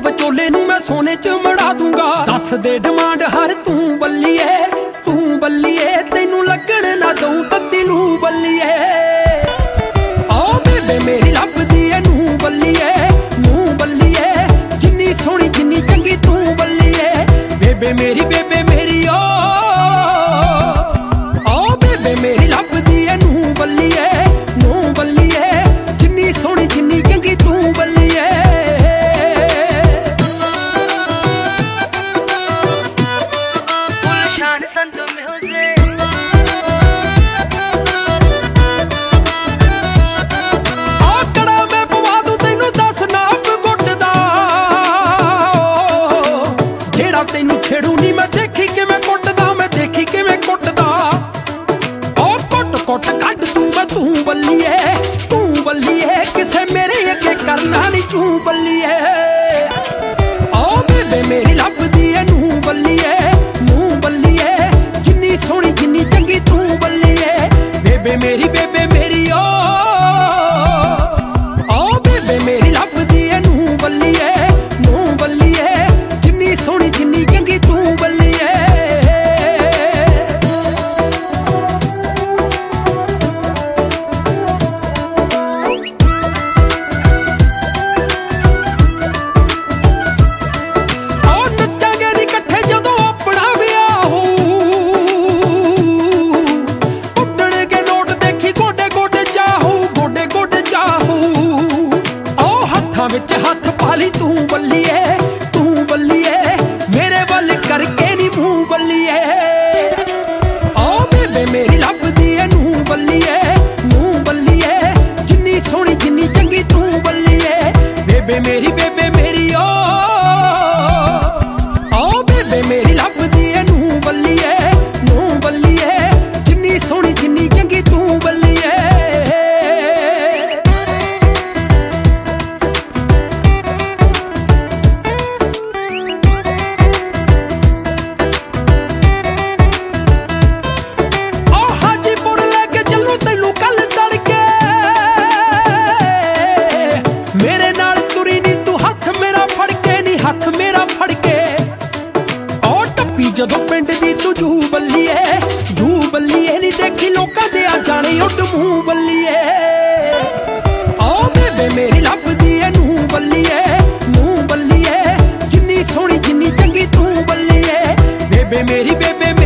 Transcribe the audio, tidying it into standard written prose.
ਵਿਚੋਲੇ ਨੂੰ ਮੈਂ ਸੋਨੇ ਚ ਮੜਾ ਦੂੰਗਾ। ਦੱਸ ਦੇ ਡਿਮਾਂਡ ਹਰ ਤੂੰ ਬੱਲੀਏ ਤੈਨੂੰ ਲੱਗਣ ਨਾ ਦਊ ਤੱਤੀ ਨੂੰ ਬੱਲੀਏ। ਆ ਬੇਬੇ ਮੇਰੀ ਲੱਭਦੀ ਐ ਨੂੰ ਬੱਲੀਏ ਜਿੰਨੀ ਸੋਹਣੀ ਜਿੰਨੀ ਚੰਗੀ ਤੂੰ ਬੱਲੀਏ। ਬੇਬੇ ਮੇਰੀ ਓ ਆ ਬੇਬੇ ਮੇਰੀ ਲੱਭਦੀ ਐ ਨੂੰ ਬੱਲੀਏ ਜਿੰਨੀ ਸੋਹਣੀ ਜਿੰਨੀ ਚੰਗੀ ਤੂੰ ਬੱਲੀਏ। ਤੈਨੂੰ ਛੇੜੂ ਨੀ ਮੈਂ ਦੇਖੀ ਕਿਵੇਂ ਕੁੱਟਦਾ ਉਹ ਕੁੱਟ ਕੱਢ ਦੂੰ ਮੈਂ ਤੂੰ ਬੱਲੀਏ ਕਿਸੇ ਮੇਰੇ ਅੱਗੇ ਕਰਨਾ ਨੀ ਚੂੰ ਬੱਲੀਏ। ਉਹ ਬੇਬੇ ਮੇਰੀ ਲੱਭਦੀ ਐ ਨੂੰ ਬੱਲੀਏ ਜਿੰਨੀ ਸੋਹਣੀ ਜਿੰਨੀ ਚੰਗੀ ਤੂੰ ਬੱਲੀਏ। ਬੇਬੇ ਮੇਰੀ ਓ ਉਹ ਬੇਬੇ ਮੇਰੀ ਲੱਭਦੀ ਐ ਨੂੰ ਬੱਲੀਏ ਜਿੰਨੀ ਸੋਹਣੀ ਜਿੰਨੀ ਚੰਗੀ ਤੂੰ ਬੱਲੀਏ। ਆਹ ਨੱਚਾਂਗੇ ਨੀ ਇਕੱਠੇ ਜਦੋਂ ਆਪਣਾ ਵਿਆਹ ਹੋਊ। ਉੱਡਣਗੇ ਨੋਟ ਦੇਖੀ ਗੋਡੇ ਚਾਹੂ ਆਹ ਹੱਥਾਂ ਵਿੱਚ ਹੱਥ ਪਾ ਲਈ ਤੂੰ ਬੱਲੀਏ ਮੇਰੇ ਵੱਲ ਕਰਕੇ ਨੀ ਮੂੰਹ ਬੱਲੀਏ। ਆ ਬੇਬੇ ਮੇਰੀ ਲੱਭਦੀ ਐ ਨੂੰ ਬੱਲੀਏ ਜਿੰਨੀ ਸੋਹਣੀ ਜਿੰਨੀ ਚੰਗੀ ਤੂੰ ਬੱਲੀਏ। ਬੇਬੇ ਮੇਰੀ ਓ ਆ ਬੇਬੇ ਮੇਰੀ ਲੱਭਦੀ ਐ ਨੂੰ ਬੱਲੀਏ ਜਿੰਨੀ ਸੋਹਣੀ ਜਿੰਨੀ ਚੰਗੀ ਤੂੰ ਬੱਲੀਏ। ਜਦੋਂ ਪਿੰਡ ਦੀ ਤੂੰ ਜੂ ਬੱਲੀਏ ਨੀ ਦੇਖੀ ਲੋਕਾਂ ਦੇ ਆ ਜਾਣੇ ਉੱਡ ਮੂੰਹ ਬੱਲੀਏ। ਆ ਬੇਬੇ ਮੇਰੀ ਲੱਭਦੀ ਐ ਨੂੰ ਬੱਲੀਏ ਜਿੰਨੀ ਸੋਹਣੀ ਜਿੰਨੀ ਚੰਗੀ ਤੂੰ ਬੱਲੀਏ। ਬੇਬੇ ਮੇਰੀ